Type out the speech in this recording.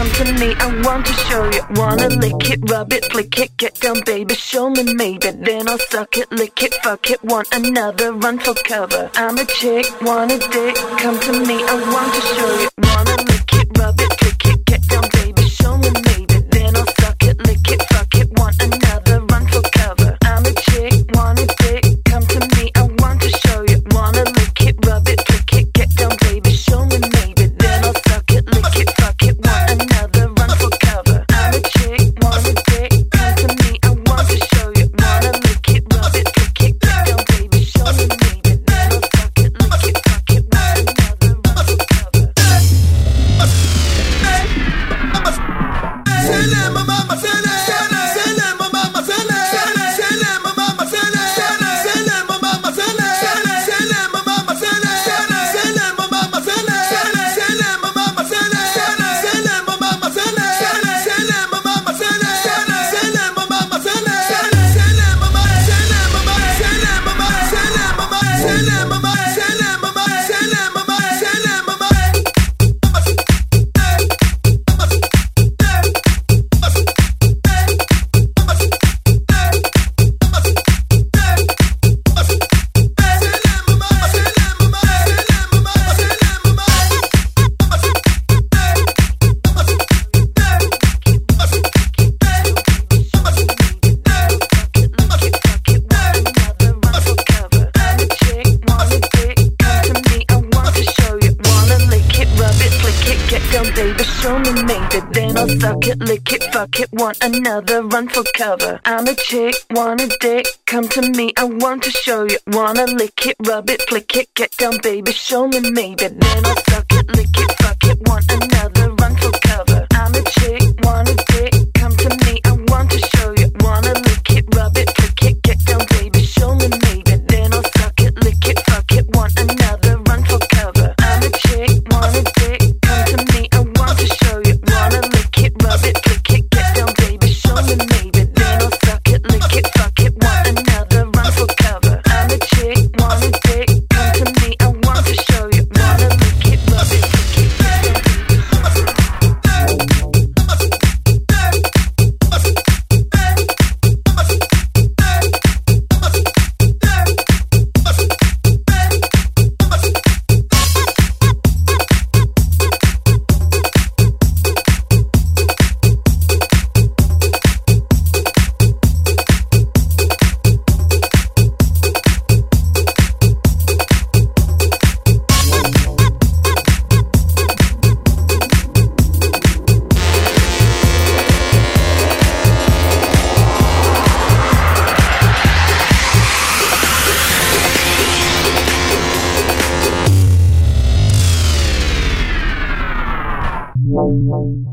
come to me, I want to show you. Wanna lick it, rub it, flick it, get down baby, show me maybe. Then I'll suck it, lick it, fuck it, want another, run for cover. I'm a chick, want a dick, come to me, I want to show you. Wanna lick it, rub it, flick it, get down baby, show me maybe. Then I'll suck it, lick it, fuck it, want another, run for cover. I'm a chick, want a dick, come to me, I want to show you. Wanna lick it, rub it, flick it, get down baby, show me maybe. Then I'll suck it, lick it, fuck it, want another, run for cover. I'm a chick, want a dick, come to me, I want to show you. Wanna lick it, rub it, flick it, get down baby, show me maybe. Then I'll suck it, lick it, fuck it, want another, run for cover. Show me maybe, then I'll suck it, lick it, fuck it, want another, run for cover. I'm a chick, want a dick, come to me, I want to show you. Wanna lick it, rub it, flick it, get down baby, show me maybe. Then I'll suck it, lick it, fuck it, want another, run for cover. I'm a chick, want a dick, come to me, I want to show you. Wanna lick it, rub it, flick it, get down baby, show me maybe. Then I'll suck it, lick it, fuck it, want another, run for cover. I'm a chick, want a dick, come to me, I want to show you. Wanna lick it, rub it, flick it, get down baby, show me maybe. Then I'll suck it, lick it, fuck it, want another, run for cover. I'm a chick, want a dick, come to me, I want to show you. Wanna lick it, rub it, flick it, get down baby. Wow.